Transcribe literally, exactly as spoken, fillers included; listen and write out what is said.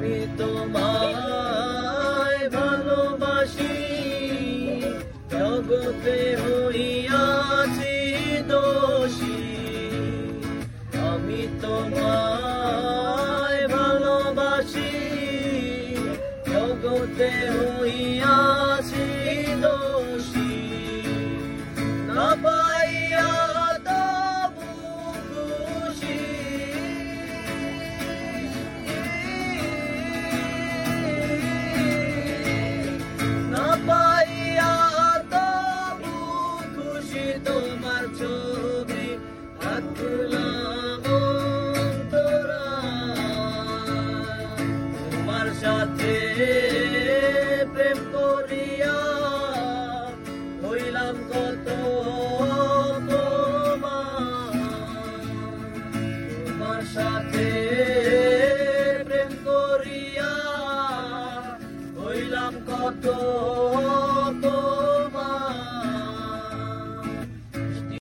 আমি তোমায় ভালোবাসি, জগতে হইয়াছি দোষী। আমি তোমায় ভালোবাসি, জগতে হইয়াছি দোষী। না পাইয়া তবু খুশি, না পাইয়া তবু খুশি। তোমার ছবি আঁকলাম অন্তরায়, তোমার সাথে প্রেম করিয়া হইলাম কত তোমার সাথে প্রেম করিয়া হইলাম কত